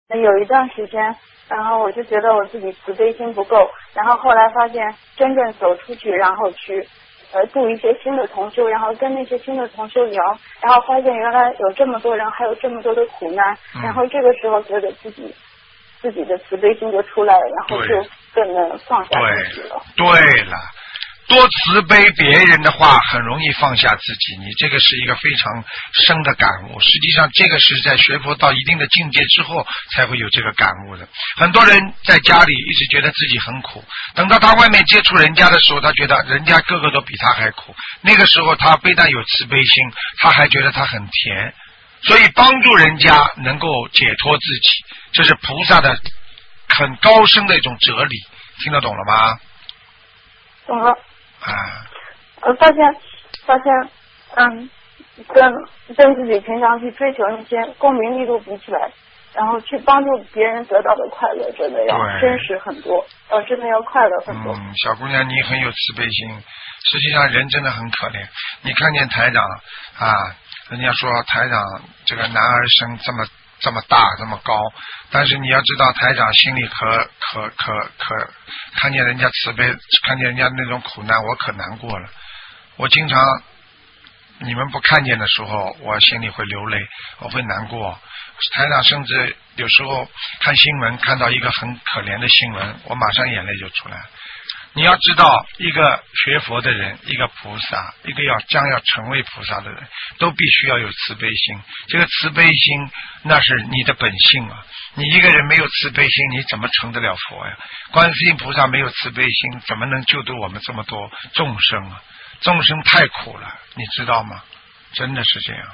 有一段时间，然后我就觉得我自己慈悲心不够，然后后来发现真正走出去，然后去度一些新的同修，然后跟那些新的同修聊，然后发现原来有这么多人，还有这么多的苦难，然后这个时候觉得自己的慈悲心就出来了，然后就更能放下自己了。 对了。多慈悲别人的话，很容易放下自己。你这个是一个非常深的感悟。实际上，这个是在学佛到一定的境界之后才会有这个感悟的。很多人在家里一直觉得自己很苦，等到他外面接触人家的时候，他觉得人家个个都比他还苦。那个时候，他非但有慈悲心，他还觉得他很甜。所以，帮助人家能够解脱自己，这是菩萨的很高深的一种哲理。听得懂了吗？ 懂了。发现，跟自己平常去追求那些功名利禄比起来，然后去帮助别人得到的快乐，真的要真实很多，真的要快乐很多。 小姑娘，你很有慈悲心。实际上，人真的很可怜。你看见台长人家说台长这个男儿身这么大这么高，但是你要知道台长心里可看见人家慈悲，看见人家那种苦难，我可难过了。我经常你们不看见的时候，我心里会流泪，我会难过。台长甚至有时候看新闻，看到一个很可怜的新闻，我马上眼泪就出来。你要知道，一个学佛的人，一个菩萨，一个将要成为菩萨的人，都必须要有慈悲心。这个慈悲心，那是你的本性啊！你一个人没有慈悲心，你怎么成得了佛呀？观世音菩萨没有慈悲心，怎么能救度我们这么多众生啊？众生太苦了，你知道吗？真的是这样。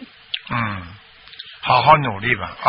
好好努力吧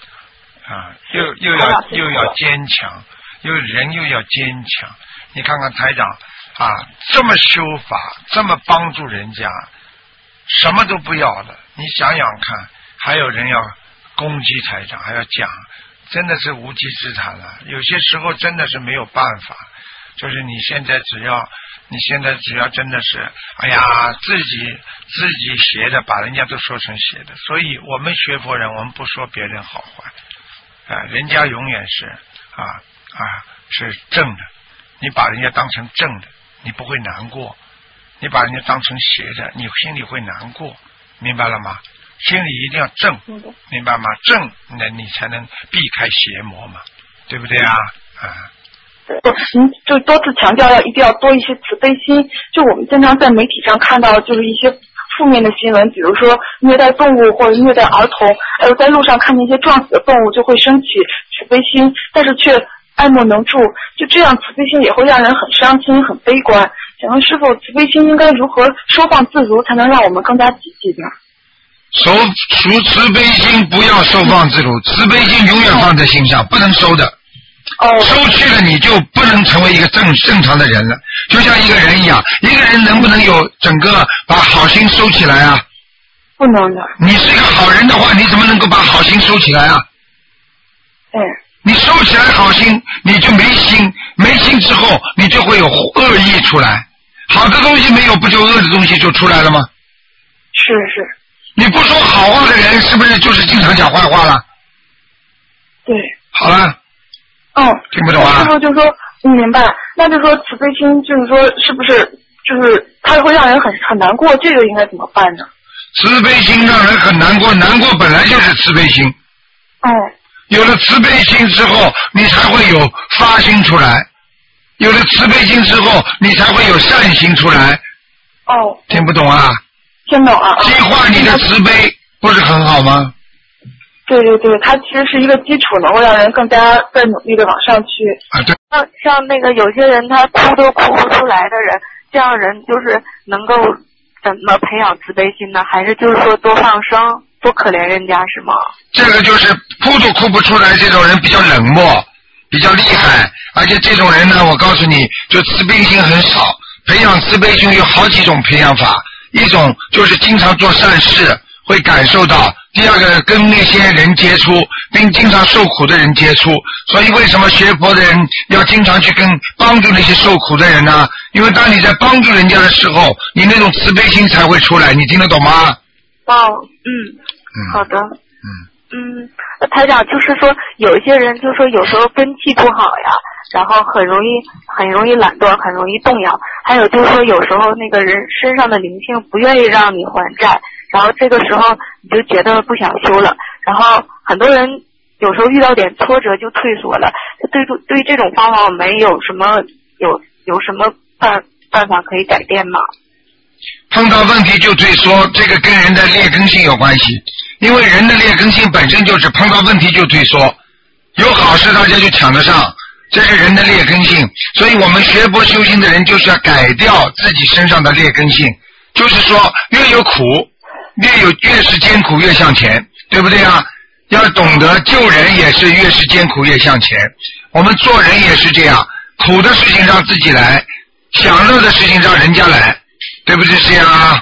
又要坚强，人又要坚强。你看看台长这么修法，这么帮助人家，什么都不要了。你想想看，还有人要攻击台长，还要讲，真的是无稽之谈了。有些时候真的是没有办法，就是你现在只要真的是自己邪的，把人家都说成邪的。所以我们学佛人，我们不说别人好坏人家永远是是正的。你把人家当成正的，你不会难过；你把人家当成邪的，你心里会难过，明白了吗？心里一定要正，明白吗？正，那你才能避开邪魔嘛，对不对啊？ 您就多次强调一定要多一些慈悲心。就我们经常在媒体上看到，就是一些负面的新闻，比如说虐待动物或者虐待儿童，还有在路上看见一些撞死的动物，就会升起慈悲心，但是却爱莫能助，就这样慈悲心也会让人很伤心很悲观。想问师父，慈悲心应该如何收放自如，才能让我们更加积极呢？ 慈悲心不要收放自如，慈悲心永远放在心上，不能收的。收去了你就不能成为一个正常的人了。就像一个人一样，一个人能不能有整个把好心收起来啊？ 不能的。你是一个好人的话，你怎么能够把好心收起来啊？你收起来好心，你就没心，没心之后你就会有恶意出来。好的东西没有，不就恶的东西就出来了吗？ 是。 你不说好话的人，是不是就是经常讲坏话了？ 对。 好了。听不懂啊？ 师父就说明白，那就说慈悲心，就是说是不是就是它会让人很难过？这个应该怎么办呢？ 慈悲心让人很难过，难过本来就是慈悲心。有了慈悲心之后，你才会有发心出来；有了慈悲心之后，你才会有善心出来。听不懂啊？ 听懂啊。 激化你的慈悲，不是很好吗？ 对，它其实是一个基础，能够让人更努力的往上去。 对。 像那个有些人他哭都哭不出来的人，这样人就是能够怎么培养慈悲心呢？还是就是说多放生，多可怜人家是吗？ 这个就是哭都哭不出来，这种人比较冷漠，比较厉害，而且这种人呢，我告诉你，就慈悲心很少。培养慈悲心有好几种培养法，一种就是经常做善事，会感受到。第二个，跟那些人接触，并经常受苦的人接触。所以为什么学佛的人要经常去帮助那些受苦的人呢？因为当你在帮助人家的时候，你那种慈悲心才会出来。你听得懂吗？ 好的。 台长，就是说有一些人就是说有时候根气不好呀，然后很容易懒惰，很容易动摇。还有就是说有时候那个人身上的灵性不愿意让你还债，然后这个时候你就觉得不想修了。然后很多人有时候遇到点挫折就退缩了。对这种方法我们有什么办法可以改变吗？ 碰到问题就退缩，这个跟人的劣根性有关系。因为人的劣根性本身就是碰到问题就退缩，有好事大家就抢得上，这是人的劣根性。所以我们学佛修心的人就是要改掉自己身上的劣根性，就是说越有苦越是艰苦越向前，对不对啊？要懂得救人也是越是艰苦越向前，我们做人也是这样，苦的事情让自己来，享乐的事情让人家来，对不对？这样啊？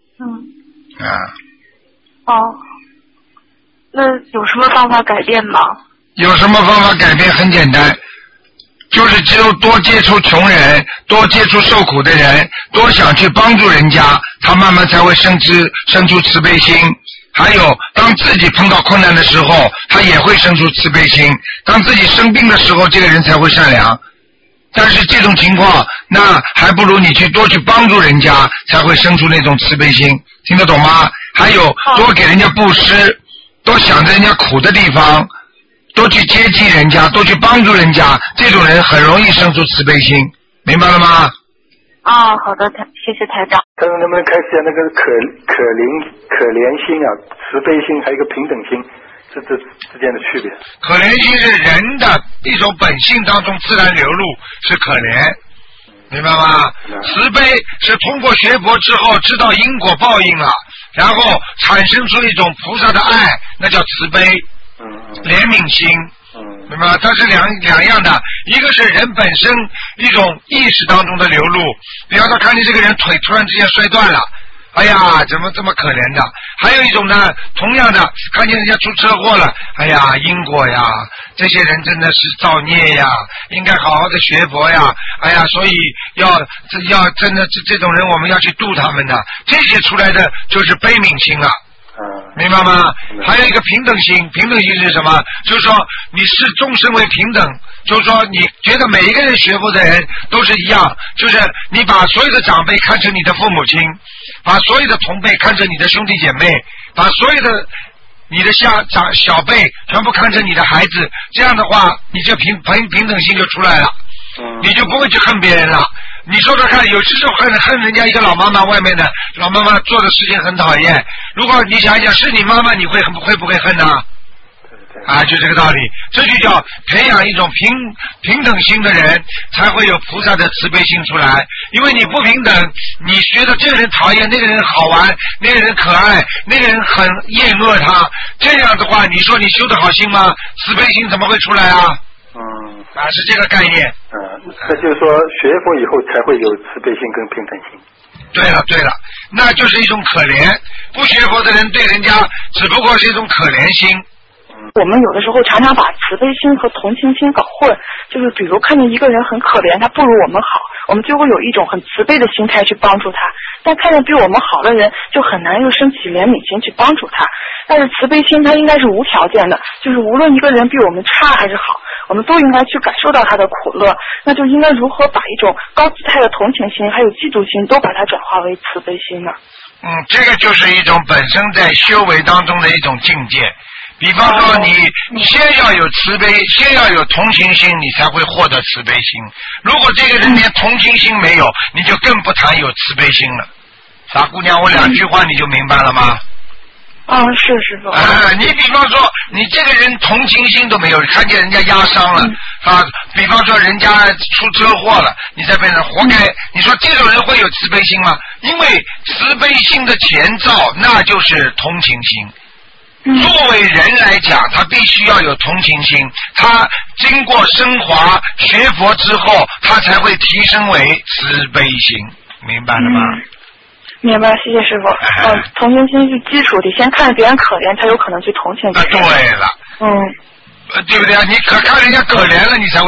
那有什么方法改变吗？ 有什么方法改变？很简单，就是只有多接触穷人，多接触受苦的人，多想去帮助人家，他慢慢才会生出慈悲心。还有当自己碰到困难的时候，他也会生出慈悲心。当自己生病的时候，这个人才会善良。但是这种情况，那还不如你多去帮助人家，才会生出那种慈悲心，听得懂吗？还有多给人家布施，多想着人家苦的地方，多去接济人家，多去帮助人家，这种人很容易生出慈悲心，明白了吗？ 好的，谢谢台长。 他说能不能开始讲那个可怜心啊，慈悲心，还有一个平等心，这之间的区别？ 可怜心是人的一种本性当中自然流露，是可怜，明白吗？慈悲是通过学佛之后知道因果报应了，然后产生出一种菩萨的爱，那叫慈悲。怜悯心，明白吗？它是两样的，一个是人本身一种意识当中的流露，比方说看见这个人腿突然之间摔断了，哎呀，怎么这么可怜的？还有一种呢，同样的，看见人家出车祸了，哎呀，因果呀，这些人真的是造孽呀，应该好好的学佛呀，哎呀，所以要真的这种人我们要去度他们的，这些出来的就是悲悯心了。明白吗？还有一个平等心，平等心是什么？就是说你视众生为平等，就是说你觉得每一个人学佛的人都是一样，就是你把所有的长辈看成你的父母亲，把所有的同辈看成你的兄弟姐妹，把所有的你的小辈全部看成你的孩子，这样的话你这平等心就出来了，你就不会去恨别人了。你说说看，有时候恨人家一个老妈妈，外面的老妈妈做的事情很讨厌，如果你想一想是你妈妈，你会不会恨呢？就这个道理，这就叫培养一种平等心的人，才会有菩萨的慈悲心出来。因为你不平等，你觉得这个人讨厌，那个人好玩，那个人可爱，那个人很厌恶他，这样的话，你说你修得好心吗？慈悲心怎么会出来啊？是这个概念。 那就是说学佛以后才会有慈悲心跟平等心。 对了，那就是一种可怜。不学佛的人对人家只不过是一种可怜心。 我们有的时候常常把慈悲心和同情心搞混，就是比如看见一个人很可怜，他不如我们好，我们就会有一种很慈悲的心态去帮助他，但看见比我们好的人就很难又升起怜悯心去帮助他。但是慈悲心它应该是无条件的，就是无论一个人比我们差还是好，我们都应该去感受到他的苦乐，那就应该如何把一种高姿态的同情心还有嫉妒心都把它转化为慈悲心呢？ 这个就是一种本身在修为当中的一种境界。比方说你先要有慈悲，先要有同情心，你才会获得慈悲心。如果这个人连同情心没有，你就更不谈有慈悲心了。傻姑娘，我2句话你就明白了吗？ 是师傅。 你比方说你这个人同情心都没有，看见人家压伤了比方说人家出车祸了，你在边上活该，你说这种人会有慈悲心吗？因为慈悲心的前兆那就是同情心。作为人来讲，他必须要有同情心，他经过升华学佛之后，他才会提升为慈悲心，明白了吗？ 明白，谢谢师傅。同情心是基础，得先看别人可怜，才有可能去同情别人。 对了。对不对啊？你看人家可怜了，你才会去救人家嘛。 师父现在看所有世界上的人都很可怜，但是看见别人可怜，才有可能去帮助别人。 师父现在看所有世界上的人都很可怜，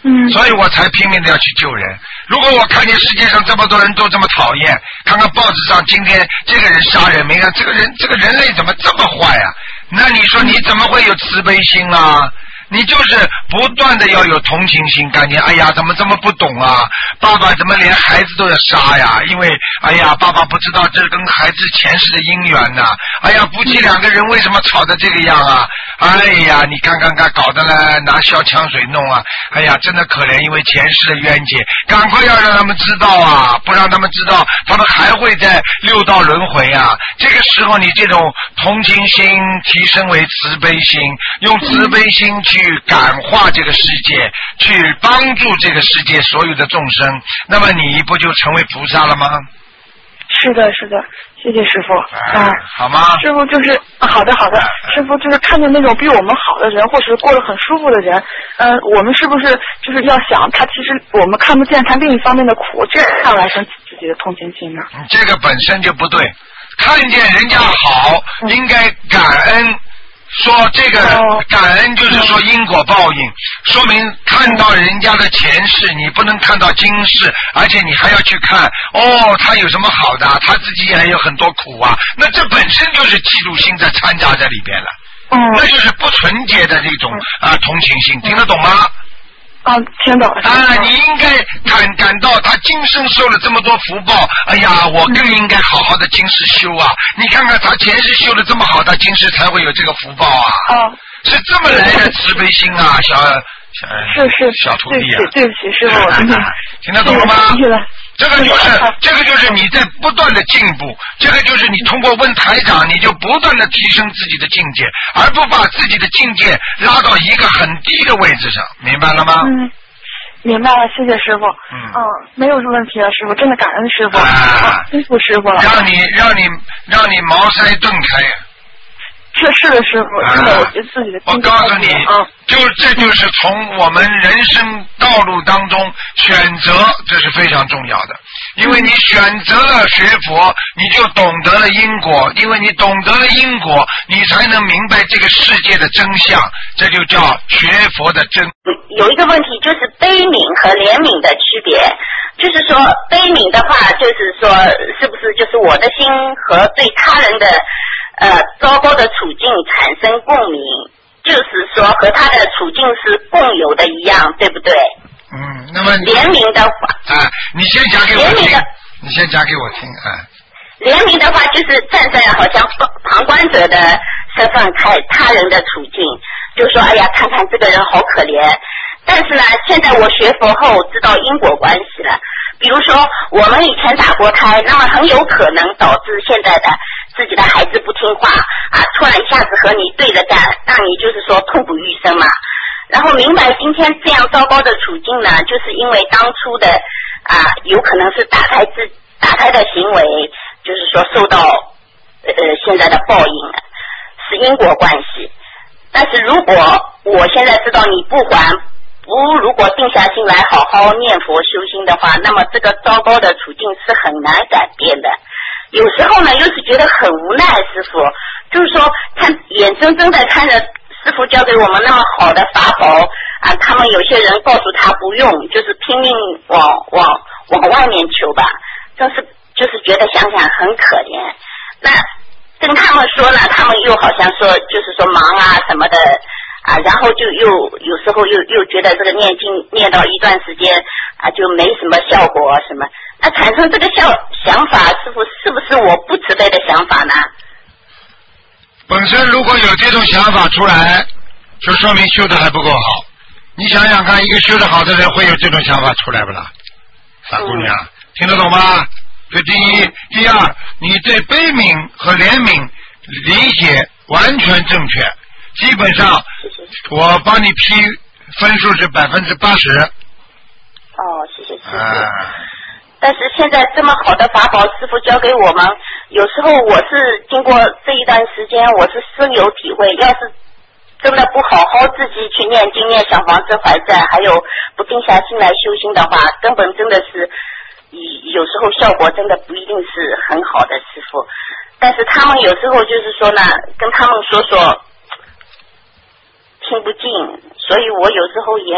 所以我才拼命的要去救人。如果我看见世界上这么多人都这么讨厌，看看报纸上今天这个人杀人，没看这个人类怎么这么坏啊？那你说你怎么会有慈悲心啊？你就是不断的要有同情心，感觉哎呀怎么这么不懂啊，爸爸怎么连孩子都要杀呀？因为哎呀爸爸不知道这跟孩子前世的姻缘呐，哎呀夫妻两个人为什么吵得这个样啊？哎呀你看搞得呢拿小枪水弄啊，哎呀真的可怜，因为前世的冤结，赶快要让他们知道啊，不让他们知道他们还会在六道轮回啊。这个时候你这种同情心提升为慈悲心，用慈悲心去感化这个世界，去帮助这个世界所有的众生，那么你不就成为菩萨了吗？ 是的，谢谢师傅。 好吗？ 师傅就是好的，师傅就是看见那种比我们好的人，或是过得很舒服的人，我们是不是就是要想他其实我们看不见他另一方面的苦，这样来生自己的同情心呢？ 这个本身就不对，看见人家好，应该感恩。说这个感恩就是说因果报应，说明看到人家的前世，你不能看到今世，而且你还要去看他有什么好的，他自己也有很多苦啊，那这本身就是嫉妒心在掺杂在里边了，那就是不纯洁的这种同情心，听得懂吗？ 听懂了。 你应该感到他今生受了这么多福报，哎呀，我更应该好好的今世修啊！你看看他前世修的这么好，他今世才会有这个福报啊！是这么来的慈悲心啊，小徒弟啊！ 对不起，师傅， 听得懂了吗？这个就是你在不断的进步，这个就是你通过问台长，你就不断的提升自己的境界，而不把自己的境界拉到一个很低的位置上，明白了吗？ 明白了，谢谢师傅。没有问题了，师傅，真的感恩师傅，辛苦师傅了。 让你茅塞顿开。 是的，师傅，真的，我觉得自己的。 我告诉你，这就是从我们人生道路当中选择，这是非常重要的。因为你选择了学佛，你就懂得了因果，因为你懂得了因果，你才能明白这个世界的真相，这就叫学佛的真。 有一个问题就是悲悯和怜悯的区别，就是说悲悯的话，就是说是不是就是我的心和对他人的糟糕的处境产生共鸣，就是说和他的处境是共有的一样，对不对？ 那么怜悯的话， 你先讲给我听，你先讲给我听。 怜悯的话就是站在好像旁观者的身份看他人的处境，就说哎呀，看看这个人好可怜。但是呢，现在我学佛后知道因果关系了。比如说我们以前打过胎，那么很有可能导致现在的自己的孩子不听话突然一下子和你对着干，让你就是说痛不欲生嘛。然后明白今天这样糟糕的处境呢，就是因为当初的有可能是打胎的行为，就是说受到现在的报应了，是因果关系。但是如果我现在知道你如果定下心来好好念佛修心的话，那么这个糟糕的处境是很难改变的。有时候呢又是觉得很无奈，师父就是说眼睁睁的看着师父教给我们那么好的法宝他们有些人告诉他不用，就是拼命往外面求吧，就是觉得想想很可怜。那跟他们说呢，他们又好像说就是说忙什么的然后就有时候又觉得这个念经念到一段时间就没什么效果什么，那产生这个想法，师父是不是我不慈悲的想法呢？ 本身如果有这种想法出来，就说明修的还不够好。你想想看，一个修的好的人会有这种想法出来不啦？傻姑娘，听得懂吗？这第一。第二，你对悲悯和怜悯理解完全正确，基本上我帮你批分数是80%。 谢谢师父。但是现在这么好的法宝师父教给我们，有时候我是经过这一段时间我是深有体会，要是真的不好好自己去念经念小房子还债，还有不定下心来修心的话，根本真的是有时候效果真的不一定是很好的师父。但是他们有时候就是说呢，跟他们说听不进，所以我有时候也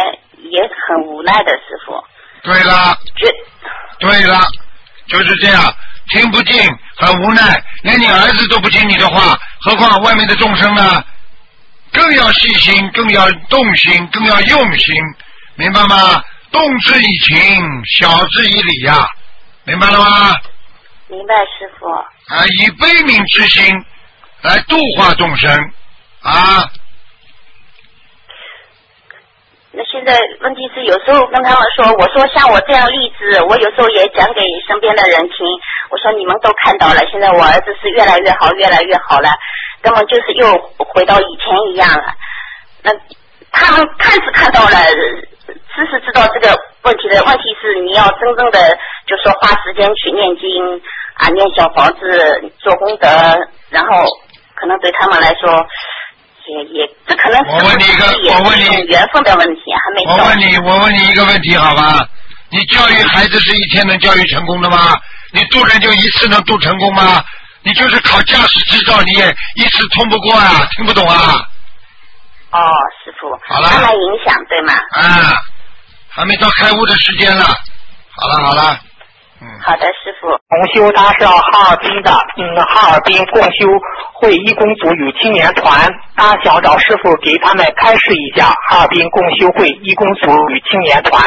也很无奈的，师傅。 对了，对了，就是这样，听不进，很无奈，连你儿子都不听你的话，何况外面的众生呢？更要细心，更要动心，更要用心，明白吗？动之以情，晓之以理呀，明白了吗？ 明白，师傅。 啊，以悲悯之心来度化众生啊。 那现在问题是，有时候跟他们说，我说像我这样例子，我有时候也讲给身边的人听。我说你们都看到了，现在我儿子是越来越好，越来越好了，根本就是又回到以前一样了。那他们看是看到了，知道这个问题的问题是，你要真正的就说花时间去念经啊，念小房子，做功德，然后可能对他们来说。也，这可能是我问你缘分的问题，还没到。 我问你一个问题，好吧？你教育孩子是一天能教育成功的吗？你渡人就一次能渡成功吗？你就是考驾驶执照，你也一次通不过啊，听不懂啊？ 哦，师傅， 好了， 慢慢影响，对吗？ 啊，还没到开悟的时间了。好了。 好的，师傅。 同修他是哈尔滨的，哈尔滨共修会义工组与青年团，他想找师傅给他们开示一下哈尔滨共修会义工组与青年团。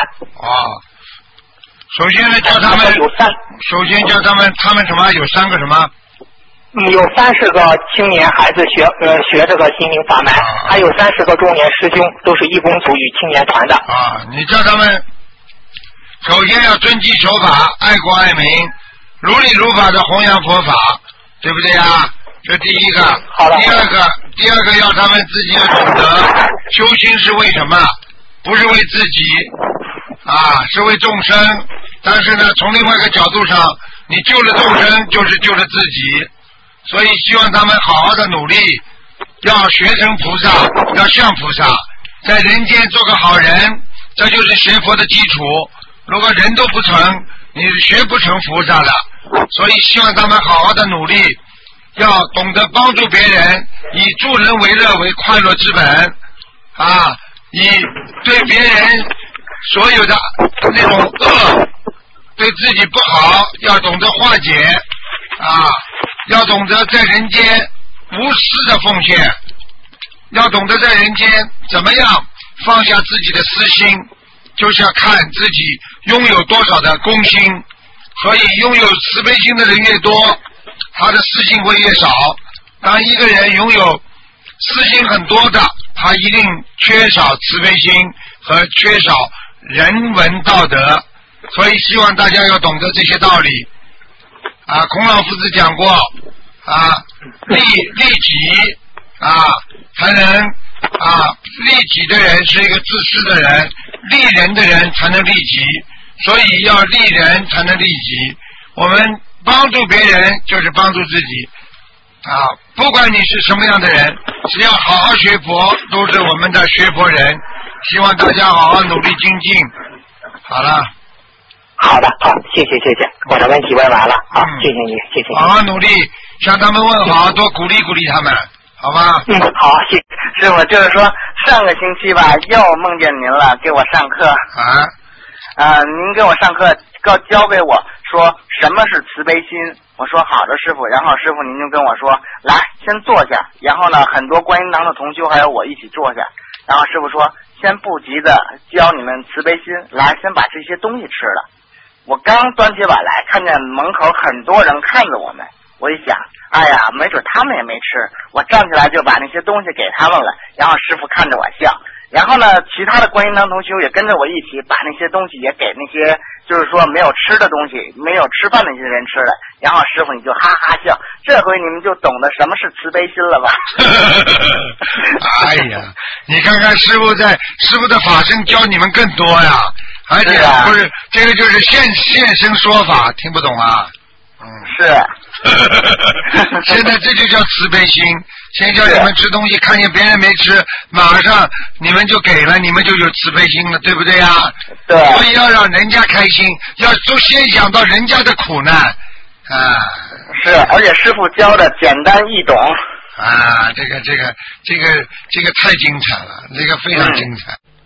首先呢，叫他们他们什么有3个什么？ 有30个青年孩子学这个心灵法门，还有30个中年师兄都是义工组与青年团的。 你叫他们。首先要遵纪守法，爱国爱民，如理如法的弘扬佛法，对不对啊？这第一个。 好的。 第二个要他们自己要懂得修心是为什么，不是为自己啊，是为众生。但是呢，从另外一个角度上，你救了众生就是救了自己，所以希望他们好好的努力，要学成菩萨，要像菩萨，在人间做个好人，这就是学佛的基础。如果人都不成，你学不成菩萨的，所以希望他们好好的努力，要懂得帮助别人，以助人为乐为快乐之本啊，以对别人所有的那种恶对自己不好要懂得化解啊，要懂得在人间无私的奉献，要懂得在人间怎么样放下自己的私心，就是要看自己拥有多少的公心，所以拥有慈悲心的人越多，他的私心会越少。当一个人拥有私心很多的，他一定缺少慈悲心和缺少人文道德，所以希望大家要懂得这些道理啊。孔老夫子讲过啊，利己啊，才能啊，利己的人是一个自私的人，利人的人才能利己，所以要利人才能利己。我们帮助别人就是帮助自己啊，不管你是什么样的人，只要好好学佛，都是我们的学佛人。希望大家好好努力精进。好了。 好的，好，谢谢，我的问题问完了，好，谢谢你，谢谢。 好好努力，向他们问好，多鼓励鼓励他们，好吧？ 好，谢谢师傅。就是说，上个星期吧，又梦见您了，给我上课。您给我上课，教给我说什么是慈悲心。我说好的，师傅。然后师傅您就跟我说，来，先坐下。然后呢，很多观音堂的同修还有我一起坐下。然后师傅说，先不急着教你们慈悲心，来，先把这些东西吃了。我刚端起碗来，看见门口很多人看着我们，我一想，哎呀，没准他们也没吃，我站起来就把那些东西给他们了。然后师傅看着我笑，然后呢，其他的观音堂同修也跟着我一起把那些东西也给那些就是说没有吃的东西，没有吃饭的那些人吃了。然后师傅你就哈哈笑，这回你们就懂得什么是慈悲心了吧？ 哎呀，你看看师傅的法身教你们更多呀，而且不是这个就是现身说法，听不懂啊？ 是。 现在这就叫慈悲心，先叫你们吃东西，看见别人没吃，马上你们就给了，你们就有慈悲心了，对不对呀？ 对。 所以要让人家开心，要都先想到人家的苦难啊。 是，而且师傅教的简单易懂。 啊，这个太精彩了，这个非常精彩。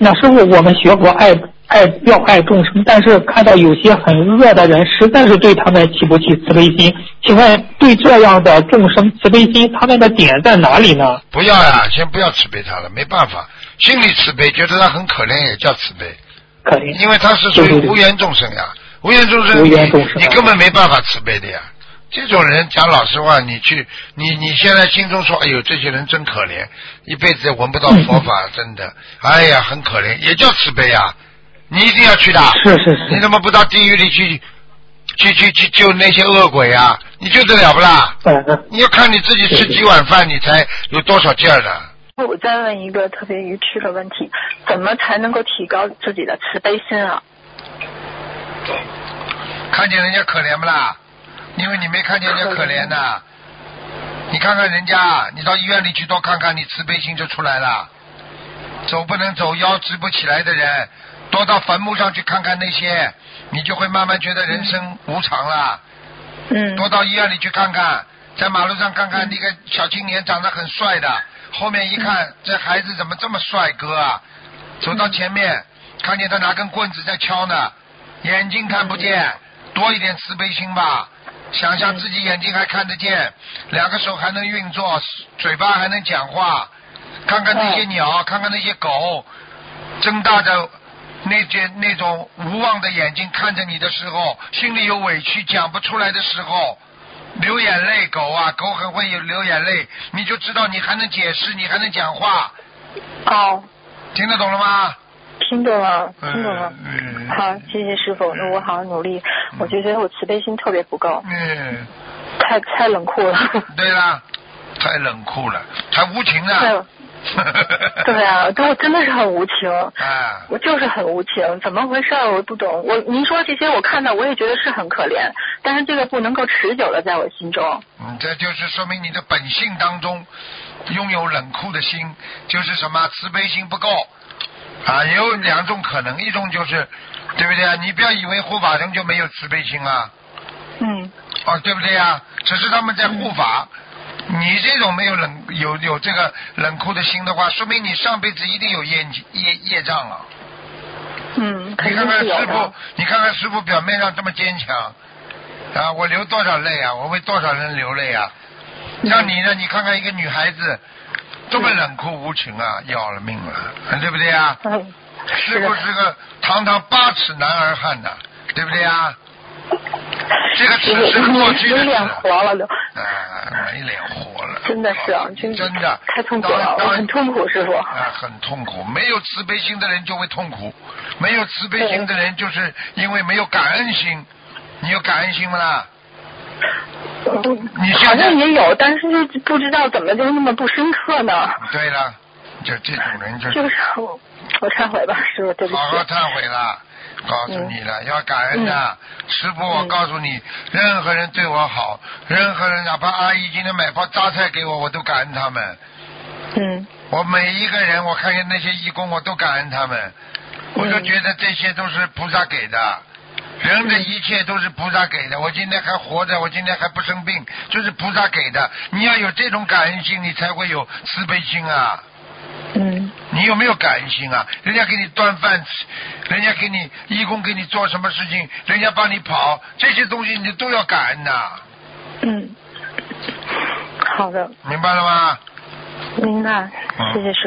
那师傅，我们学佛要爱众生，但是看到有些很恶的人，实在是对他们起不起慈悲心。请问，对这样的众生慈悲心，他们的点在哪里呢？ 不要呀，先不要慈悲他了，没办法，心里慈悲，觉得他很可怜也叫慈悲。可怜，因为他是属于无缘众生呀，无缘众生，你根本没办法慈悲的呀。这种人讲老实话，你现在心中说，哎呦，这些人真可怜，一辈子闻不到佛法，真的，哎呀，很可怜，也叫慈悲啊。你一定要去的， 是， 你怎么不到地狱里去救那些恶鬼啊？你救得了不啦？你要看你自己吃几碗饭，你才有多少劲儿呢？ 我再问一个特别愚痴的问题，怎么才能够提高自己的慈悲心啊？ 看见人家可怜不啦？因为你没看见人家可怜的，你看看人家，你到医院里去多看看，你慈悲心就出来了。走不能走，腰直不起来的人，多到坟墓上去看看那些，你就会慢慢觉得人生无常了。多到医院里去看看，在马路上看看那个小青年长得很帅的，后面一看，这孩子怎么这么帅哥啊？走到前面，看见他拿根棍子在敲呢，眼睛看不见，多一点慈悲心吧。想想自己眼睛还看得见，两个手还能运作，嘴巴还能讲话，看看那些鸟，看看那些狗，睁大着那种无望的眼睛看着你的时候，心里有委屈讲不出来的时候，流眼泪。狗很会流眼泪，你就知道你还能解释，你还能讲话。听得懂了吗？ 听懂了。好，谢谢师傅，那我好好努力。我就觉得我慈悲心特别不够。太冷酷了。 对啦，太冷酷了，太无情了。 对啊，我真的是很无情。我就是很无情，怎么回事我不懂。您说这些我看到我也觉得是很可怜，但是这个不能够持久的在我心中。 这就是说明你的本性当中拥有冷酷的心，就是什么慈悲心不够。有两种可能，一种就是对不对啊？你不要以为护法人就没有慈悲心啊。对不对啊？只是他们在护法。你这种没有有这个冷酷的心的话，说明你上辈子一定有业障啊。你看看师父表面上这么坚强我流多少泪啊，我为多少人流泪啊。像你呢，你看看一个女孩子这么冷酷无情啊，要了命了，对不对啊？师父是个堂堂8尺男儿汉的，对不对啊？这个只是过去的事。没脸活了都。没脸活了。 真的是啊，真的太痛苦了，我很痛苦，师傅。 很痛苦。没有慈悲心的人就会痛苦，没有慈悲心的人就是因为没有感恩心。你有感恩心吗啦？你好像也有，但是不知道怎么就那么不深刻呢。 对了，就这种人就是我忏悔吧，师傅，对不起。 好好忏悔了。告诉你了，要感恩的。师父，我告诉你，任何人对我好，任何人哪怕阿姨今天买包榨菜给我，我都感恩他们。我每一个人，我看见那些义工，我都感恩他们。我就觉得这些都是菩萨给的，人的一切都是菩萨给的。我今天还活着，我今天还不生病，就是菩萨给的。你要有这种感恩心，你才会有慈悲心啊。你有没有感恩心啊？人家给你端饭吃，人家给你义工给你做什么事情，人家帮你跑，这些东西你都要感恩的。 好的。 明白了吗？ 明白，谢谢师父。